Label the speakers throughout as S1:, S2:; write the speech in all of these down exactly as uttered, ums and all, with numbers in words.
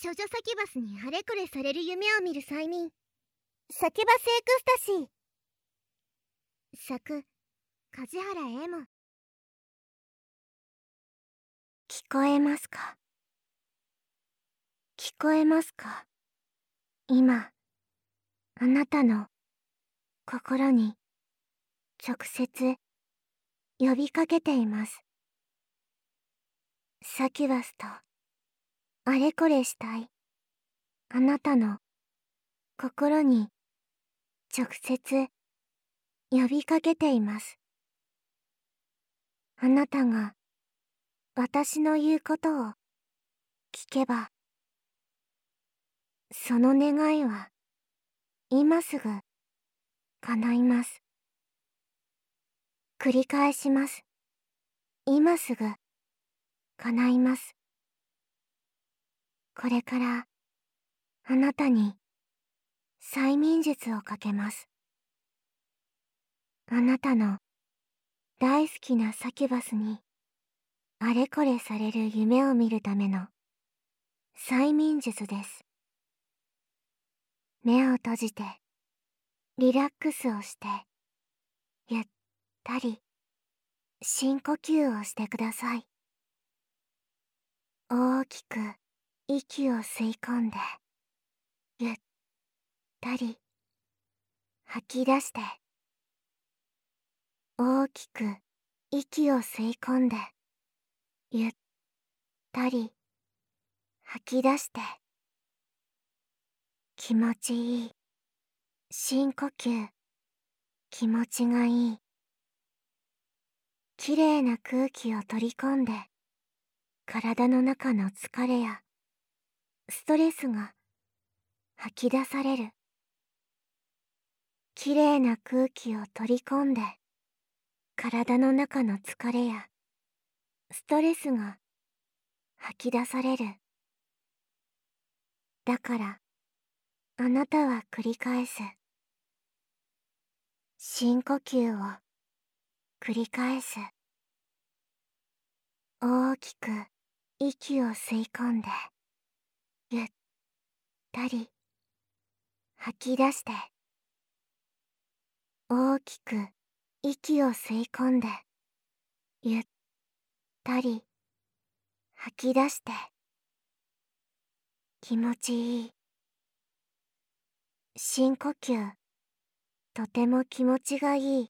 S1: 処女サキバスにあれこれされる夢を見る催眠、サキバスエクスタシー。作、梶原絵も。聞こえますか？聞こえますか？今、あなたの心に直接呼びかけています。サキュバスとあれこれしたいあなたの心に直接呼びかけています。あなたが私の言うことを聞けば、その願いは今すぐ叶います。繰り返します。今すぐ叶います。これからあなたに催眠術をかけます。あなたの大好きなサキュバスにあれこれされる夢を見るための催眠術です。目を閉じてリラックスをしてゆったり深呼吸をしてください。大きく息を吸い込んでゆったり吐き出して、大きく息を吸い込んでゆったり吐き出して、気持ちいい深呼吸、気持ちがいいきれいな空気を取り込んで、体の中の疲れやストレスが吐き出される。きれいな空気を取り込んで、体の中の疲れやストレスが吐き出される。だからあなたは繰り返す。深呼吸を繰り返す。大きく息を吸い込んでゆったり吐き出して、大きく息を吸い込んでゆったり吐き出して、気持ちいい深呼吸、とても気持ちがいい。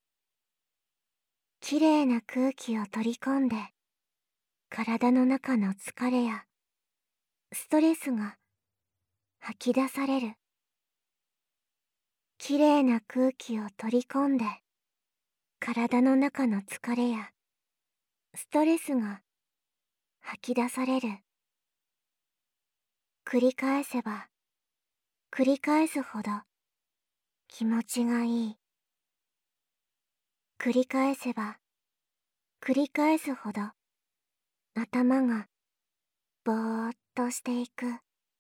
S1: きれいな空気を取り込んで、体の中の疲れやストレスが吐き出される。きれいな空気を取り込んで、体の中の疲れやストレスが吐き出される。繰り返せば繰り返すほど気持ちがいい。繰り返せば繰り返すほど頭がぼーっとしていく。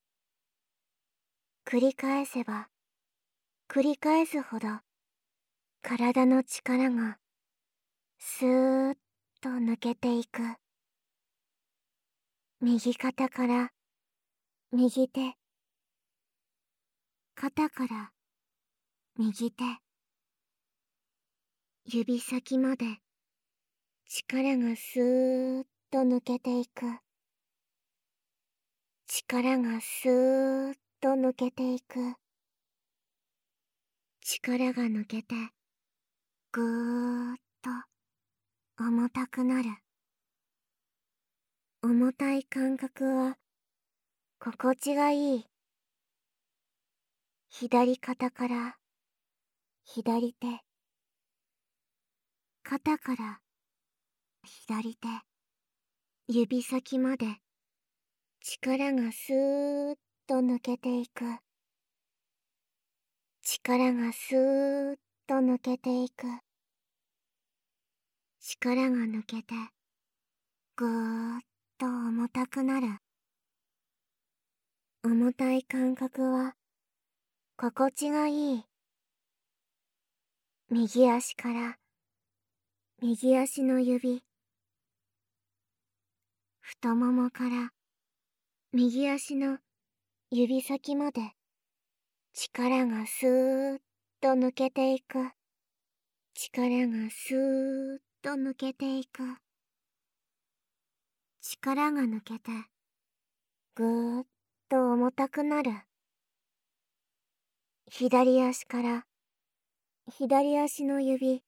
S1: 繰り返せば繰り返すほど体の力がスーッと抜けていく。右肩から右手、肩から右手、指先まで力がスーッと抜けていく。力がスーッと抜けていく。力が抜けてぐーっと重たくなる。重たい感覚は心地がいい。左肩から左手、肩から左手、指先まで力がスーッと抜けていく。力がスーッと抜けていく。力が抜けてぐーっと重たくなる。重たい感覚は心地がいい。右足から右足の指、太ももから右足の指先まで力がスーッと抜けていく。力がスーッと抜けていく。力が抜けてぐーっと重たくなる。左足から左足の指、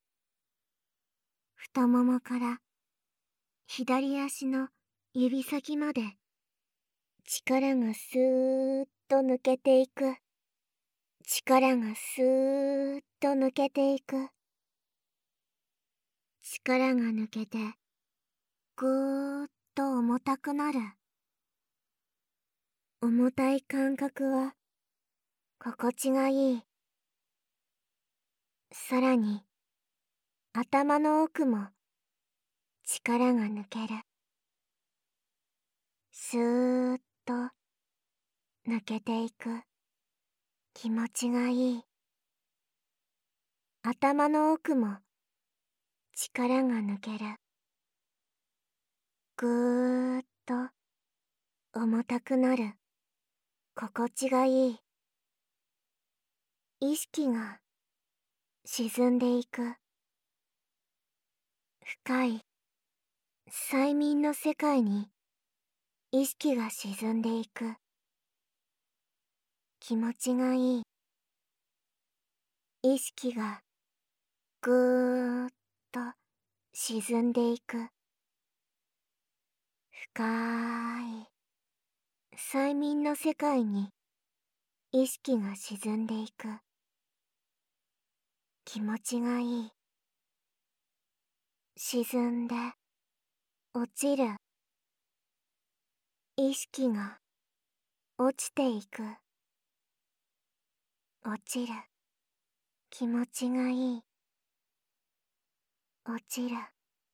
S1: 太ももから左足の指先まで力がスーッと抜けていく。力がスーッと抜けていく。力が抜けてぐーっと重たくなる。重たい感覚は心地がいい。さらに頭の奥も力が抜ける。スーッと抜けていく。気持ちがいい。頭の奥も力が抜ける。ぐーっと重たくなる。心地がいい。意識が沈んでいく。深い催眠の世界に意識が沈んでいく。気持ちがいい。意識がぐーっと沈んでいく。深い催眠の世界に意識が沈んでいく。気持ちがいい。沈んで落ちる。意識が落ちていく。落ちる。気持ちがいい。落ちる。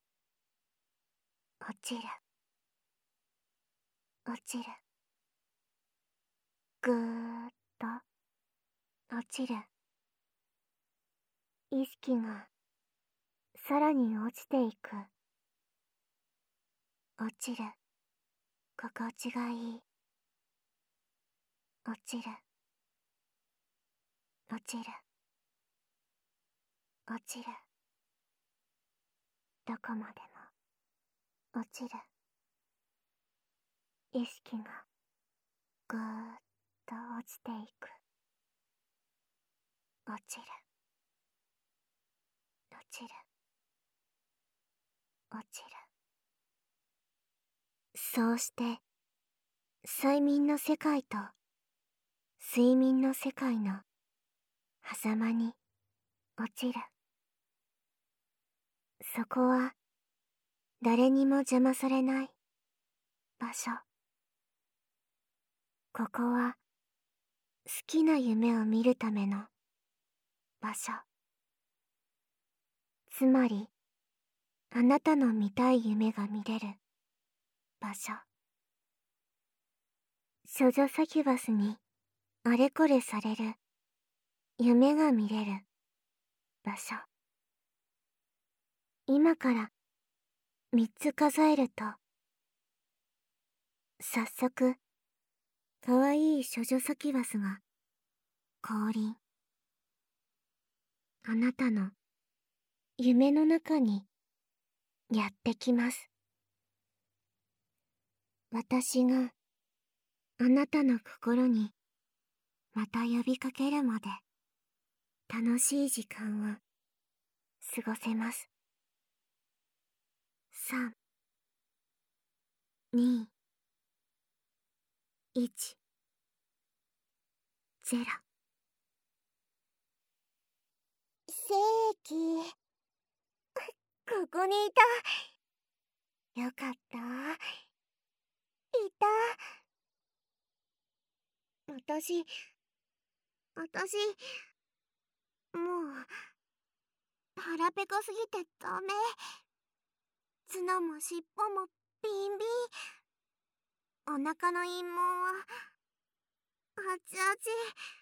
S1: 落ちる。落ちる。ぐーっと落ちる。意識がさらに落ちていく。落ちる。心地がいい。落ちる。落ちる。落ちる。どこまでも落ちる。意識がぐーっと落ちていく。落ちる。落ちる。落ちる。そうして催眠の世界と睡眠の世界の狭間に落ちる。そこは誰にも邪魔されない場所。ここは好きな夢を見るための場所。つまりあなたの見たい夢が見れる場所。処女サキュバスにあれこれされる夢が見れる場所。今から三つ数えると早速かわいい処女サキュバスが降臨。あなたの夢の中にやってきます。私があなたの心にまた呼びかけるまで楽しい時間を過ごせます。さん、に、いち、ゼロ。正規、ここにいた。よかった。いた。私、私、もう、腹ペコすぎてダメ。角も尻尾もビンビン。お腹の陰毛は、あちあち。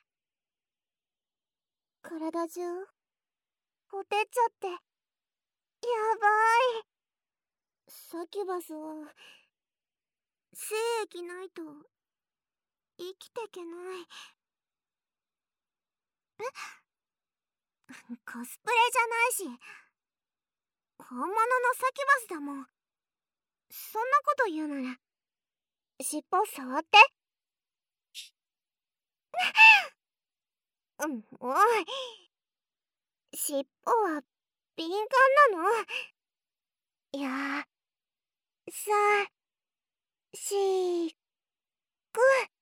S1: 体中、ほてっちゃって、やばい。サキュバスは、 精液ないと生きてけない。えコスプレじゃないし、本物のサキバスだもん。そんなこと言うなら尻尾触って。うん、おい、尻尾は敏感なの。いやさしく。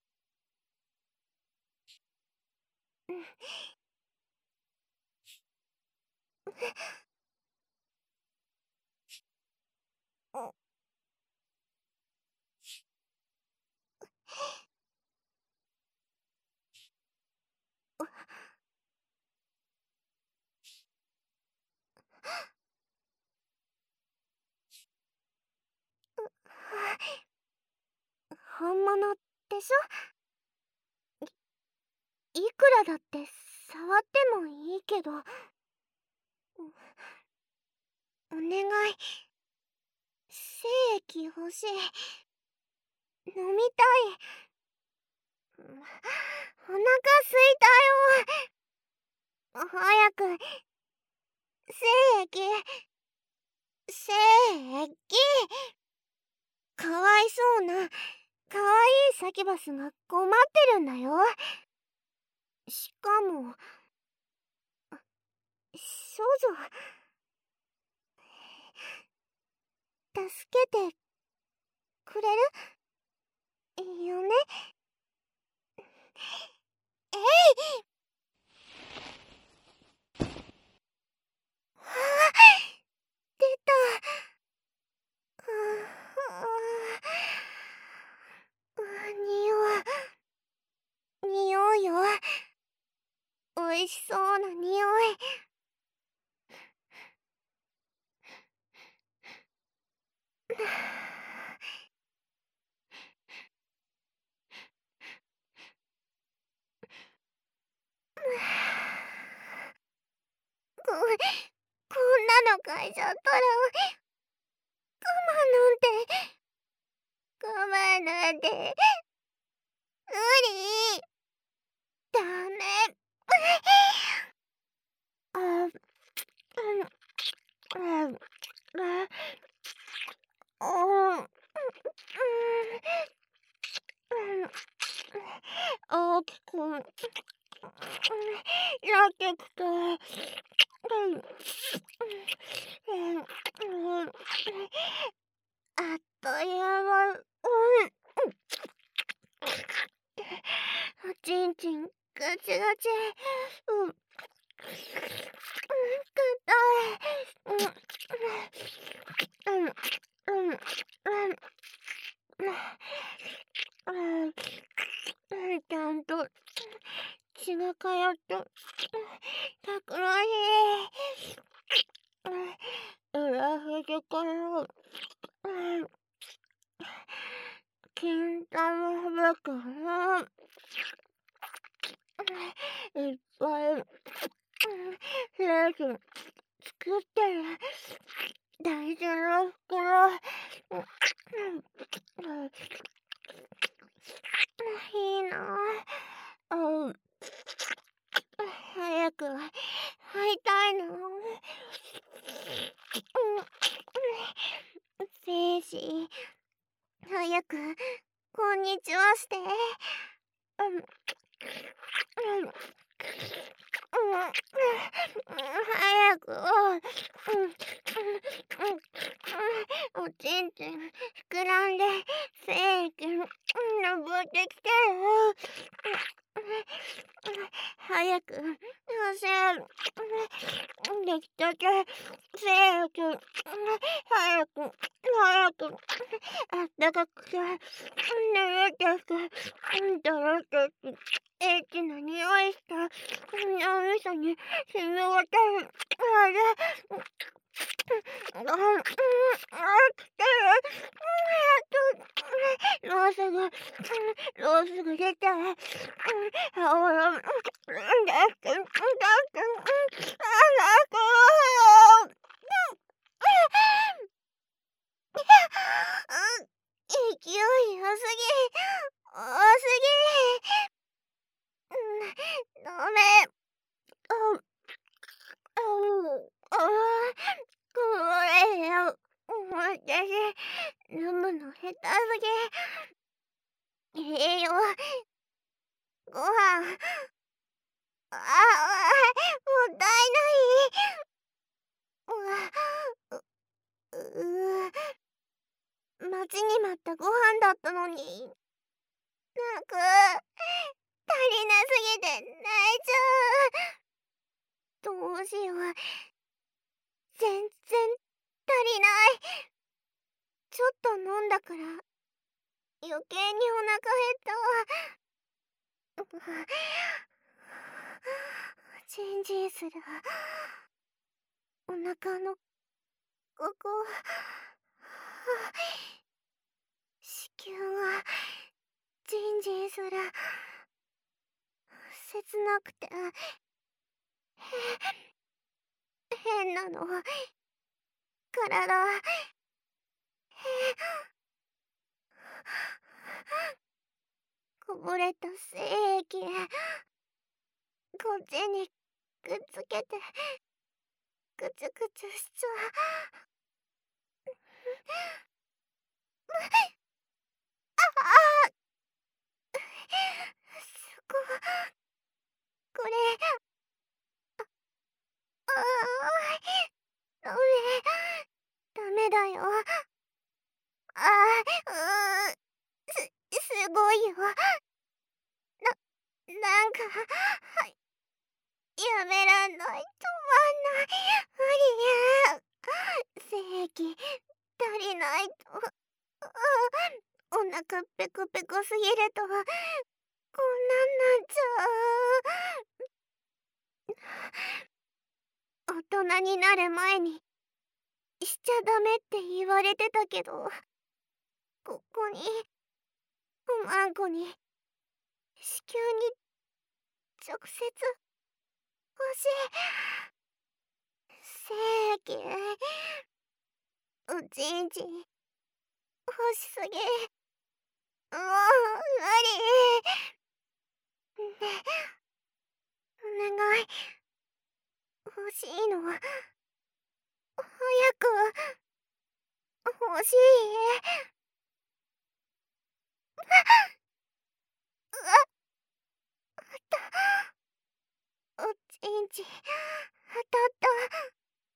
S1: 本物でしょ。いいくらだって触ってもいいけど、お願い、精液欲しい。飲みたい。お腹すいたよ。早く精液、精液。かわいそうなかわいいサキバスが困ってるんだよ。しかも少女、助けてくれるよね。えい。はあ、出た。匂う匂うよ。おいしそうな匂い。ここんなの嗅いじゃったら我慢なんて我慢なんて無理。ダメ。あ、うん、うん、うん、大きくなってきた。あっという間。うん、おちんちんガチガチ。うん、硬い。うん、うん、うん、うん、うん、ちゃんと血が通ってたくらしい。裏肘から金玉袋いっぱいレーズン作ってる大事な袋。いいなあ。うん、早く会いたいな。せいじ、早くこんにちはして。うん、うん、早く。おちんちん膨らんで精液登ってきてる。早く汗できたて精液早く早くあったかくて眠ってくドロッとエッチな匂いした脳みそに染み渡るあれ。うん、あ、来てる。もうすぐもうすぐ出て。あおら、だって、だって、あらこ。 勢い良すぎ。多すぎ。うん、ダメ。あ、あう、ああ、これよ。私、飲むの下手すぎ。栄養、ご飯、ああ、もったいない。う、う、う待ちに待ったご飯だったのに。なく、足りなすぎて泣いちゃう。どうしよう。全然足りない。ちょっと飲んだから余計にお腹減った。チンジンする。お腹のここ、子宮がジンジンする。切なくて変なの。体こぼれた精液こっちにくっつけてぐつぐつしちゃう。ああ、すごい。これ、ああ、ダメ、ダメだよ。ああ、うー、す、すごいよ。な、なんか、はい、やめらんない、止まんない。無理や。精液、足りないと。あ、お腹ペコペコすぎると、こんなんなっちゃう。大人になる前に、しちゃダメって言われてたけど、ここに、おまんこに、子宮に、直接、欲しい。精液、おちんちん、欲しすぎ。もう、無理。ね、お願い。欲しいの。早く、欲しい。うわ、あった。おちんちん、当たった。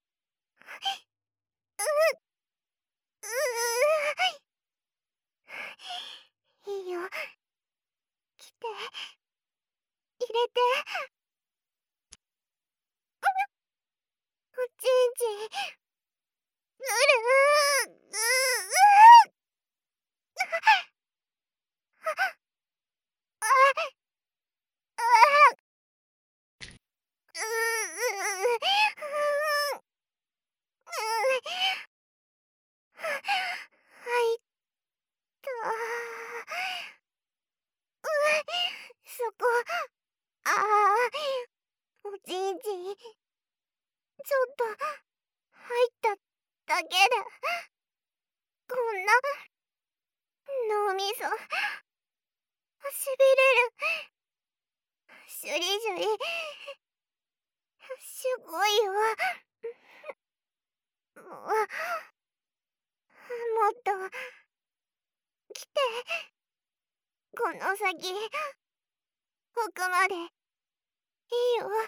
S1: う、うー。いいよ。来て。入れて。おちんちん。うるう、う、う。あ、あ、う、う、う、はいった。そこ、ああ、おちんちん、ちょっと入っただけで、こんな脳みそ、しびれる。シュリシュリ、すごいよ。もう、もっと、来て。この先、奥まで、いいよ。うわ、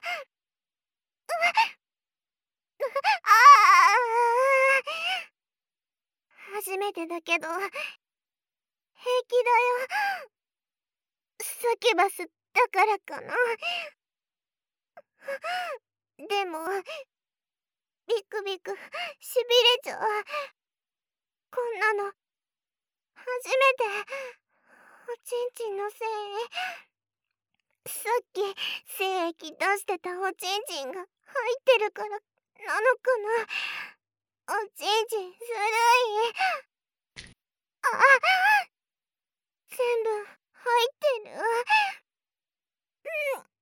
S1: ああ、初めてだけど、平気だよ。サキュバスだからかな。でも、ビクビク、しびれちゃう。こんなの、初めて。おちんちんのせい。さっき、精液出してたおちんちんが入ってるから、なのかな。おちんちん、ずるい。あ、全部、入ってる。うん、も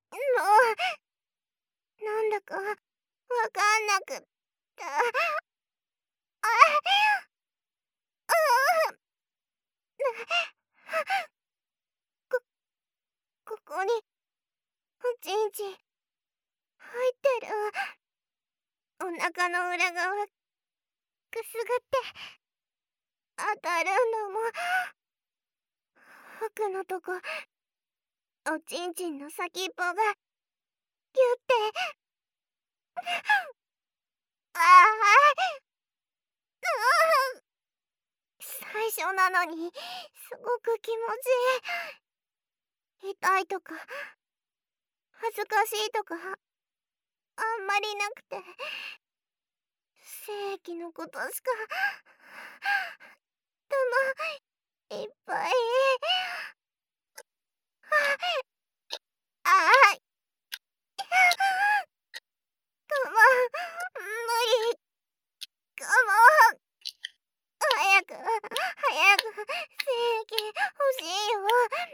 S1: う、なんだか、わかんなくった。あ、あ、 ここにおちんちん入ってる。お腹の裏側くすぐって当たるのも、奥のとこおちんちんの先っぽがギュッてああ最初なのにすごく気持ちいい。痛いとか恥ずかしいとかあんまりなくて、精液のことしか頭いっぱい。ああかも無理かも。早く早く精液欲しいよ。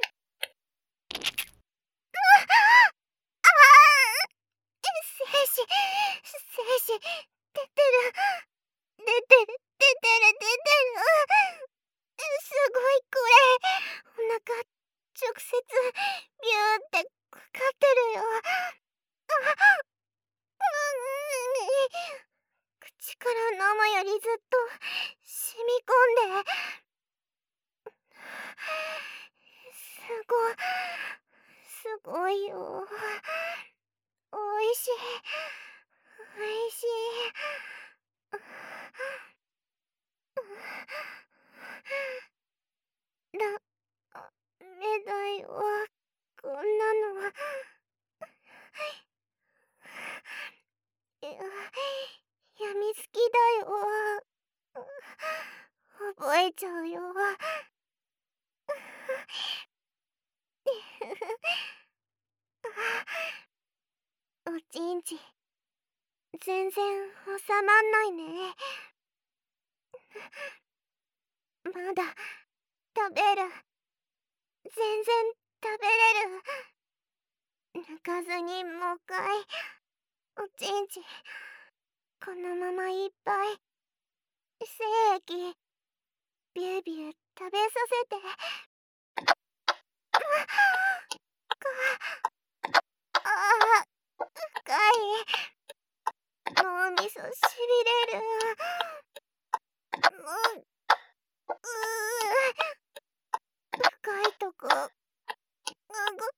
S1: ああ精子精子出てる出てる出てる出てる。すごいこれ。お腹直接ビューってかかってるよ。あ口から飲むよりずっと染み込んで、すごいすごいよ。おいしいおいしい。ダメだよこんなの。やみつきだよ。覚えちゃうよ。おちんちん全然収まんないね。まだ食べる。全然食べれる。抜かずにもう一回おちんちんこのままいっぱい精液ビュービュー食べさせて。ああ深い。脳みそしびれる。うう深いとこうごく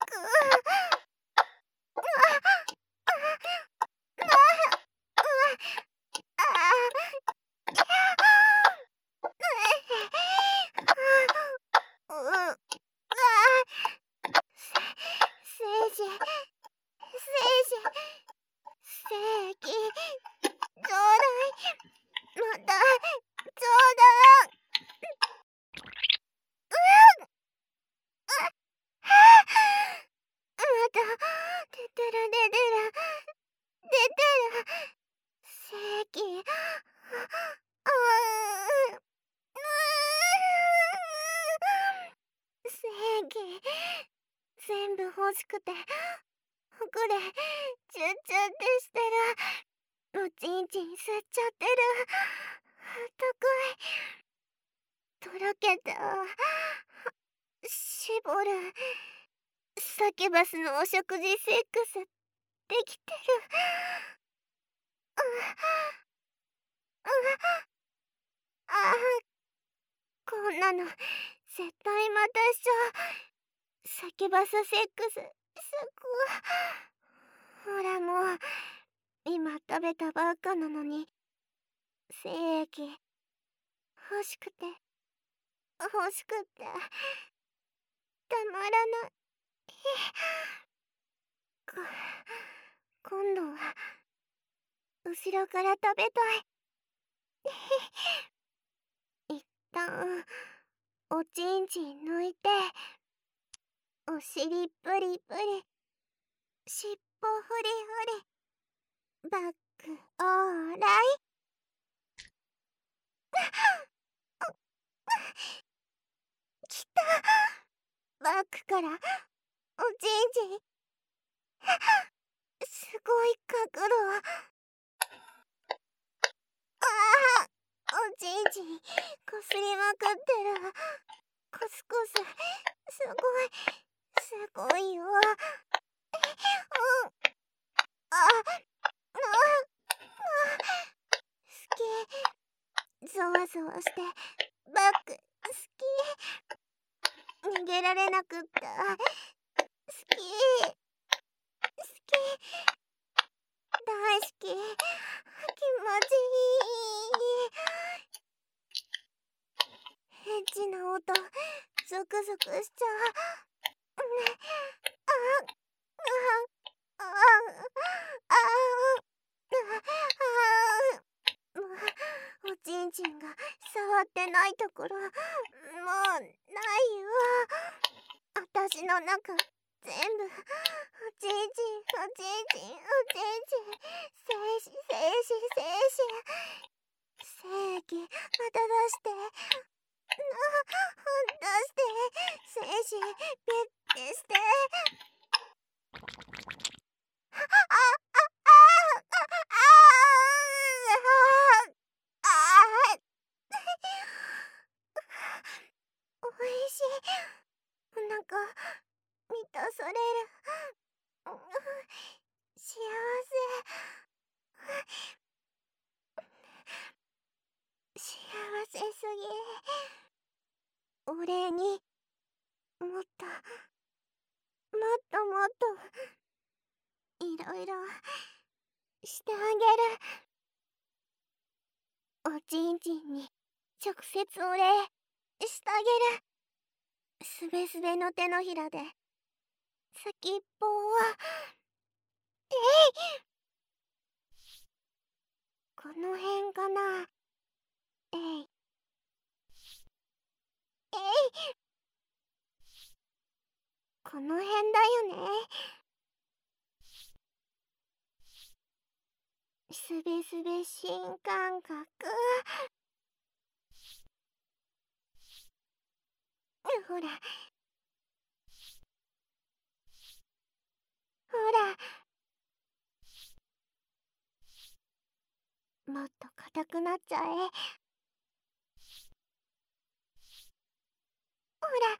S1: 全部欲しくて奥でチュッチュってしてる。おちんちん吸っちゃってる。高いとろけた。絞る。サキュバスのお食事セックスできてる。ああこんなの絶対またしちゃう。サキュバスセックスすごい。ほらもう今食べたばっかなのに精液欲しくて欲しくてたまらない。こ今度は後ろから食べたい。一旦おちんちん抜いてお尻プリプリしっぽフリフリバックオーライ。きた。バックからおちんちんすごい角度。ああおちんちんこすりまくってる。コスコスすごいすごいよ。うん。あ、あ、好き。ゾワゾワしてバック好き。逃げられなくった。好き。好き。大好き。気持ちいい。エッチな音ゾクゾクしちゃう。あああああおちんちんが触ってないところもうないよ。あたしの中全部おちんちんおちんちんおちんちん精子精子精子精液また出して出して精子ピュッてしてあああああああおいしい。お腹満たされる。幸せ幸せすぎ。お礼にもっともっともっといろいろしてあげる。おちんちんに直接お礼してあげる。すべすべの手のひらで先っぽをえいこの辺かな。えいえいこの辺だよね。すべすべ新感覚。ほらほらもっと硬くなっちゃえ。ほら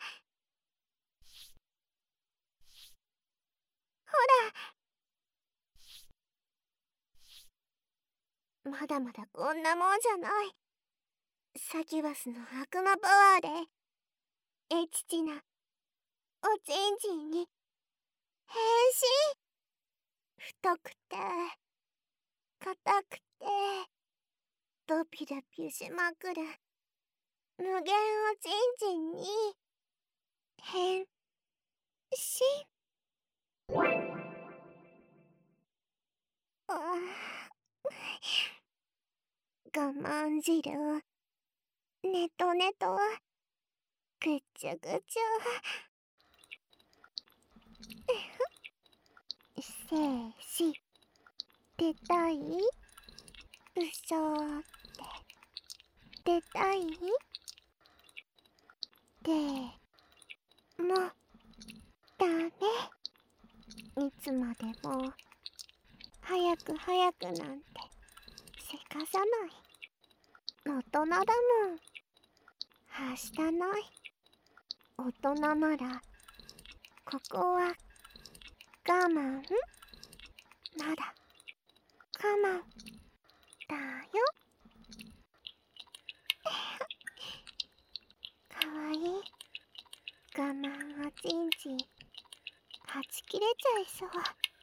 S1: ほらまだまだこんなもんじゃない。サキュバスの悪魔パワーでエチチなおちんちんに変身。太くて硬くてドピドピしまくる無限おちんちんに変身。我慢汁ネトネトぐちゅぐちゅ。せいし出たい？うそーって出たい？でもダメ。いつまでも早く早くなんてせかさない。大人だもん。はしたない。大人ならここは我慢。まだ我慢だよ。かわいい我慢おちんちんはち切れちゃいそう。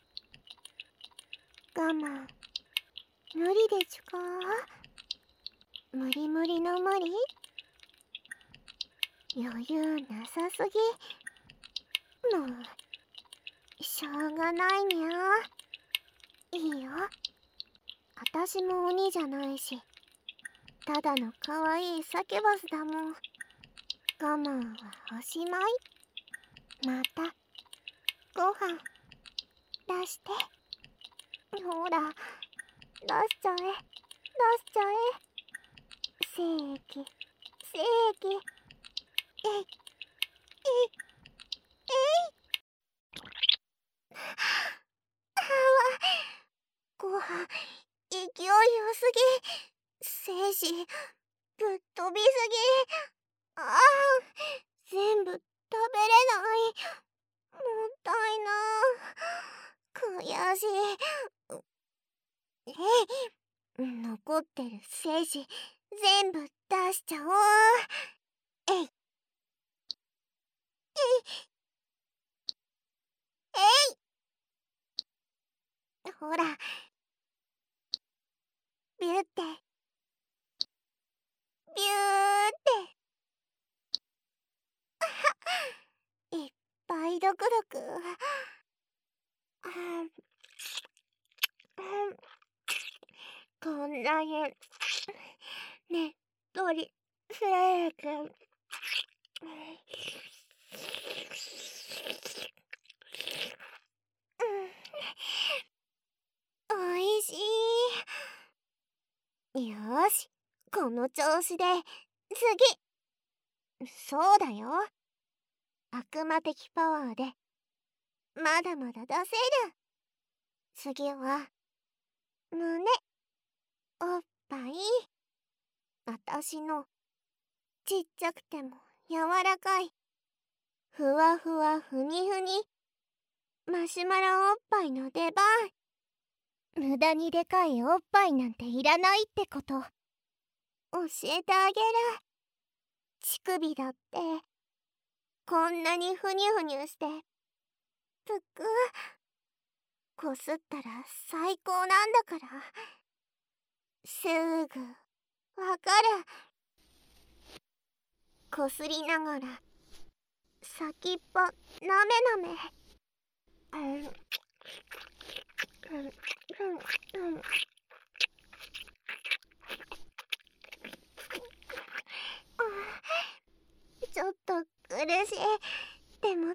S1: 我慢無理でちゅか。無理無理の無理。余裕なさすぎ。もうしょうがないにゃ。いいよ。あたしも鬼じゃないし、ただのかわいいサキュバスだもん。我慢はおしまい。またご飯出して。ほら出しちゃえ出しちゃえ。精液精液えいえいえい。あわご飯勢いよすぎ。精子ぶっ飛びすぎ。ああ全部食べれない。 残ってる精子全部出しちゃおう。えいえいえい、ほら、ビューってビューっていっぱいドクドク。こんなにねっとり精液、おいしい。よーし、この調子で次。そうだよ、悪魔的パワーでまだまだ出せる。次は胸、おっぱい。あたしのちっちゃくても柔らかいふわふわふにふにマシュマロおっぱいの出番。無駄にでかいおっぱいなんていらないってこと教えてあげる。乳首だってこんなにふにゅふにゅしてぷくこすったら最高なんだから。すぐわかる。こすりながら先っぽなめなめ。うんうんうんうん。ちょっと苦しい。でも楽しい。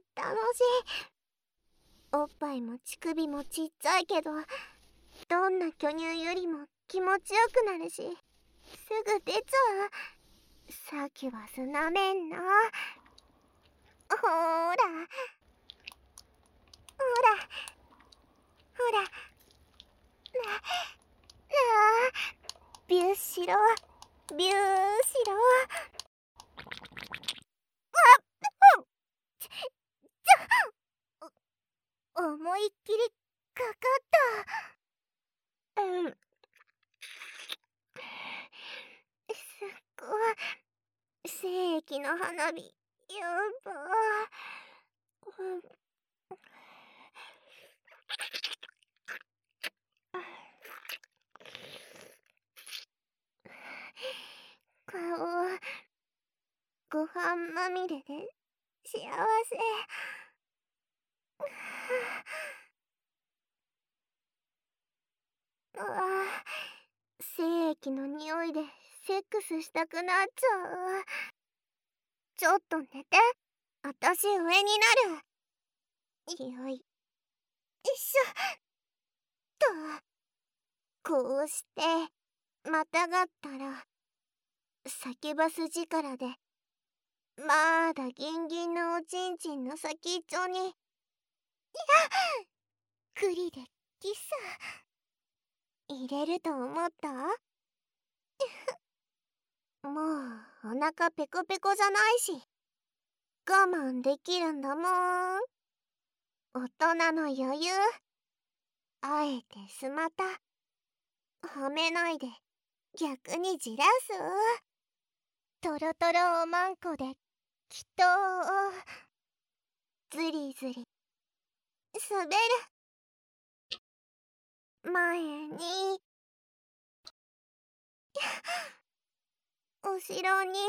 S1: おっぱいも乳首もちっちゃいけど、どんな巨乳よりも気持ちよくなるし、すぐ出ちゃう。さっきはすなめんな。ほーらほらほら、なあビューしろビューしろ。あっ、ちょ思いっきりかかった。うん、すっごい精液の花火やばー、うん、顔ご飯まみれで幸せ。ああ、精液の匂いでセックスしたくなっちゃう。ちょっと寝て、あたし上になる。よいしょっと。こうしてまたがったらサキュバス力でまだギンギンのおちんちんの先っちょに、いや栗でキス入れると思った？もうお腹ペコペコじゃないし我慢できるんだもん。大人の余裕。あえてスマタはめないで逆にじらす。トロトロおまんこできっとずりずり滑る。前に後ろに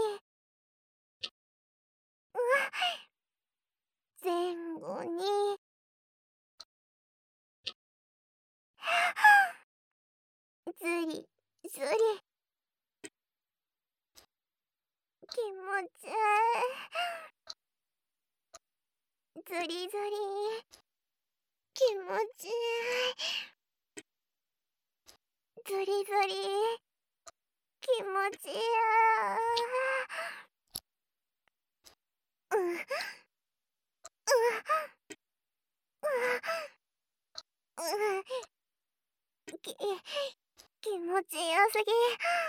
S1: 前後にずりずり気持ちいい。ずりずり気持ちいい。ずりずり気持ちいい。うんうんうん、き気持ちよすぎ。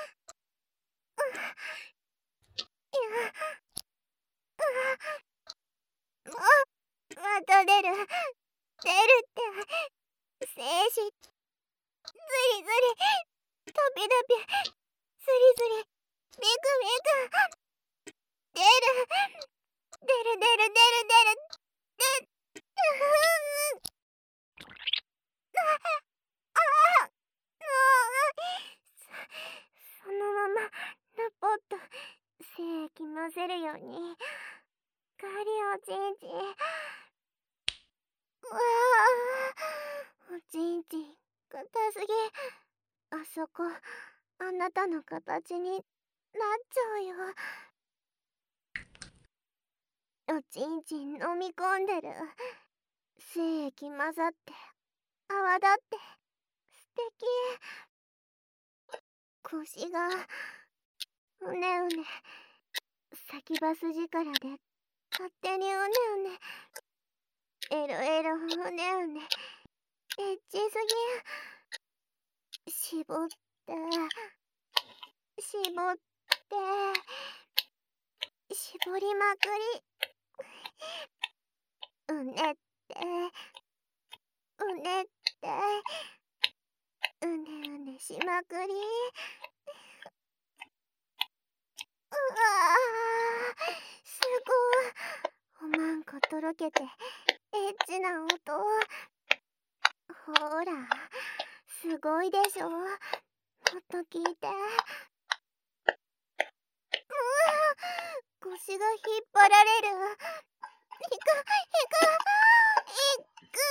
S1: もうまた出る出るって精子ずりずり飛ピタピ、スリスリ、ビクビク。出る、出る出る出る出る、で、うーああ、もう、そそのままぬぽっと精液混ぜるようにガリおちんちん。うわあ、おちんちん硬すぎ。あそこあなたの形になっちゃうよ。おちんちん飲み込んでる。精液混ざって泡立って素敵。腰がうねうね、先バス力で勝手にうねうね、エロエロうねうね、エッチすぎ。絞って絞って絞りまくり。うねってうねってうねうねしまくり。うわー、すごい。おまんことろけてエッチな音。ほらすごいでしょ。もっと聞いて。うわ、腰が引っ張られる。ひくひくいっく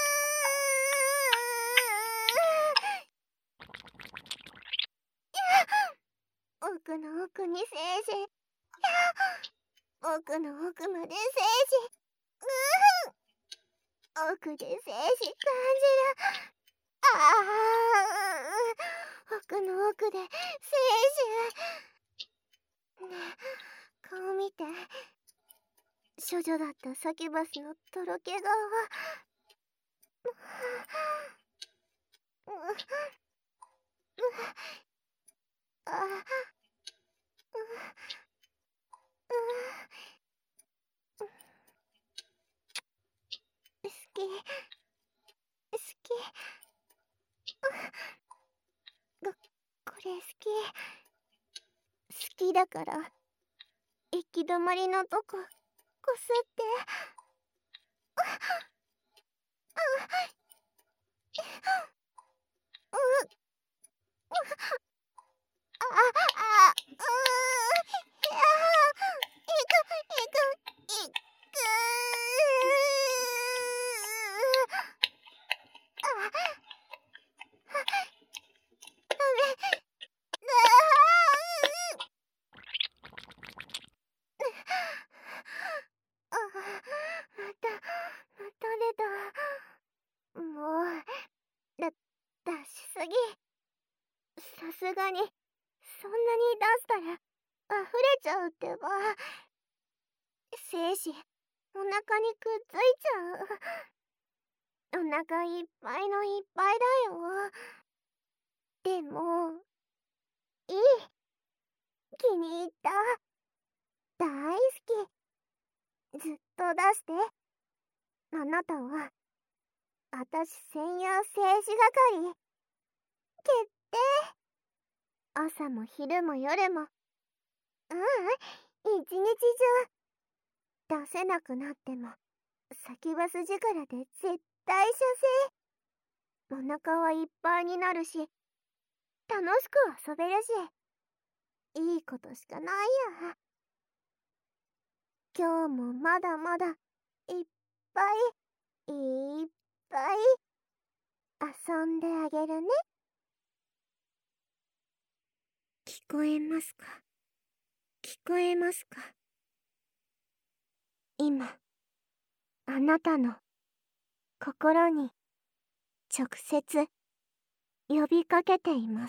S1: ー。奥の奥に精子。奥の奥まで精子。うーん、奥で精子感じる。ああ、奥の奥で精子。ねえ、顔見て。処女だったサキュバスのとろけ顔。ううあうう好き好き。ここれ好き好きだから行き止まりのとここすって。ああううああういくいくいくあダメ。ああ、またまた出た。もうだ出しすぎ。さすがにそんなに出したら溢れちゃうってば。精子お腹にくっついちゃう。お腹いっぱいのいっぱいだよ。でもいい、気に入った。大好き。ずっと出して。あなたはあたし専用精子係決定。朝も昼も夜も、ううん、一日中出せなくなってもサキュバス力で絶対射精。お腹はいっぱいになるし楽しく遊べるし、いいことしかないや。今日もまだまだいっぱいいっぱい遊んであげるね。聞こえますか？聞こえますか？今あなたの心に直接呼びかけています。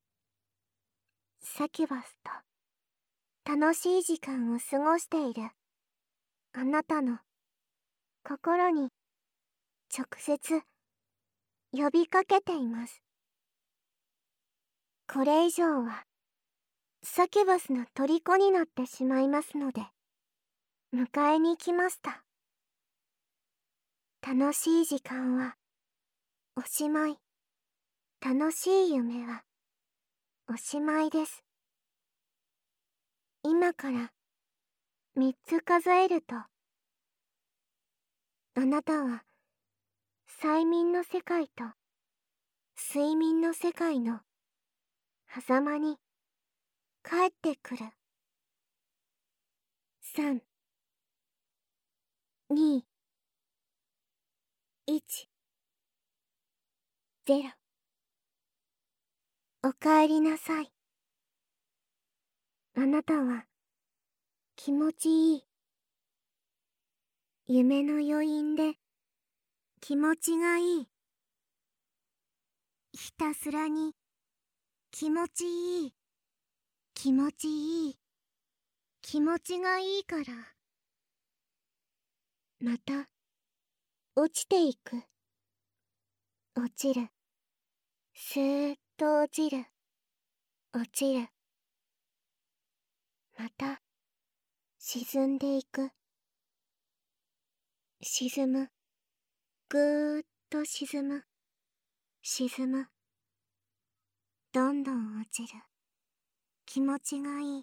S1: サキュバスと楽しい時間を過ごしているあなたの心に直接呼びかけています。これ以上はサキュバスの虜になってしまいますので迎えに来ました。楽しい時間はおしまい。楽しい夢はおしまいです。今からみっつ数えると、あなたは催眠の世界と睡眠の世界の狭間に帰ってくる。さん、に、いち、ゼロ。おかえりなさい。あなたは気持ちいい。夢の余韻で気持ちがいい。ひたすらに気持ちいい。気持ちいい。気持ちがいいから。また落ちていく。落ちる。スーッと落ちる。落ちる。また沈んでいく。沈む。ぐーっと沈む。沈む。どんどん落ちる。気持ちがいい。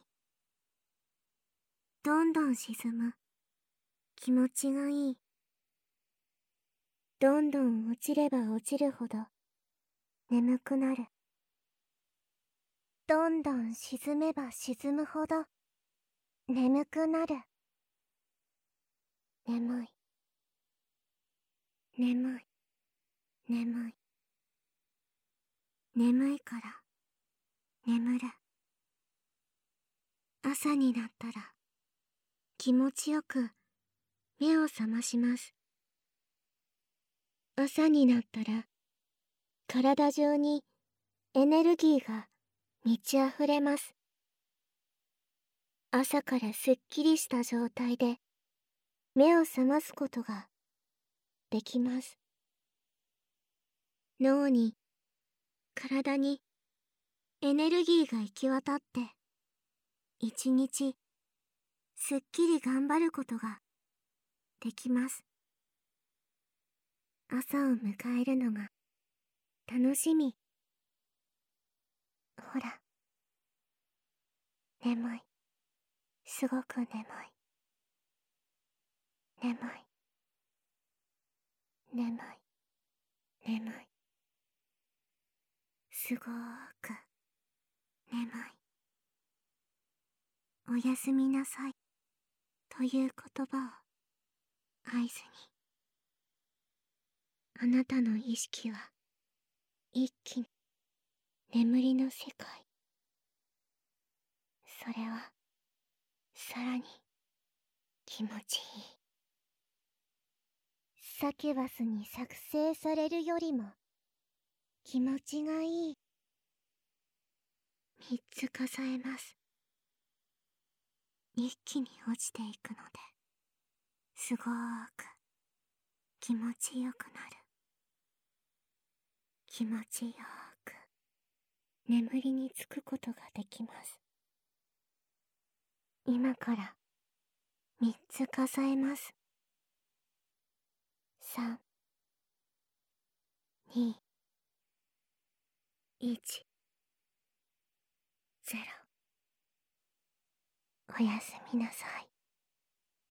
S1: どんどん沈む。気持ちがいい。どんどん落ちれば落ちるほど眠くなる。どんどん沈めば沈むほど眠くなる。眠い。眠い。眠い。眠いから眠る。朝になったら気持ちよく目を覚まします。朝になったら体中にエネルギーが満ち溢れます。朝からすっきりした状態で目を覚ますことができます。脳に、体にエネルギーが行き渡って、一日すっきり頑張ることができます。朝を迎えるのが楽しみ。ほら、眠い。すごく眠い。眠い。眠い。眠い。すごーく眠い。おやすみなさいという言葉を合図に、あなたの意識は一気に眠りの世界、それはさらに気持ちいい。サキュバスに作成されるよりも気持ちがいい。三つ数えます。一気に落ちていくので、すごーく気持ちよくなる。気持ちよーく眠りにつくことができます。今から三つ数えます。三、二、一、ゼロ。おやすみなさい。